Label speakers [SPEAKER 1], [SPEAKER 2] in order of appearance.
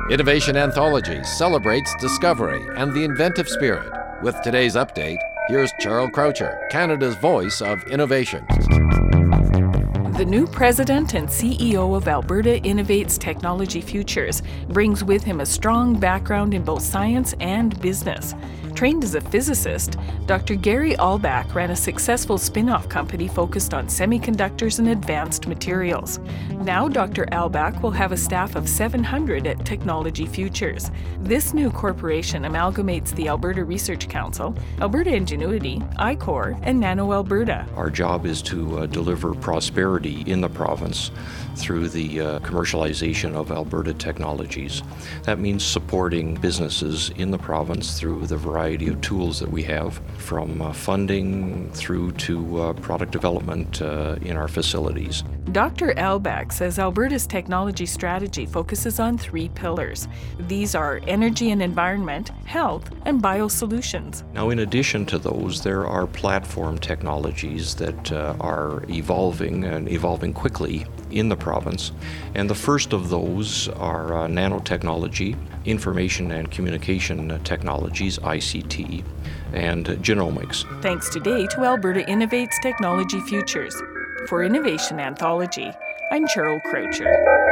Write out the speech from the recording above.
[SPEAKER 1] Innovation Anthology celebrates discovery and the inventive spirit. With today's update, here's Charles Croucher, Canada's voice of innovation.
[SPEAKER 2] The new president and CEO of Alberta Innovates Technology Futures brings with him a strong background in both science and business. Trained as a physicist, Dr. Gary Albach ran a successful spin-off company focused on semiconductors and advanced materials. Now Dr. Albach will have a staff of 700 at Technology Futures. This new corporation amalgamates the Alberta Research Council, Alberta Ingenuity, I-Corps, and Nano Alberta.
[SPEAKER 3] Our job is to deliver prosperity in the province through the commercialization of Alberta technologies. That means supporting businesses in the province through the variety of tools that we have, from funding through to product development in our facilities.
[SPEAKER 2] Dr. Albach says Alberta's technology strategy focuses on 3 pillars. These are energy and environment, health, and biosolutions.
[SPEAKER 3] Now, in addition to those, there are platform technologies that are evolving and evolving quickly in the province. And the first of those are nanotechnology, information and communication technologies, ICT, and genomics.
[SPEAKER 2] Thanks today to Alberta Innovates Technology Futures. For Innovation Anthology, I'm Cheryl Croucher.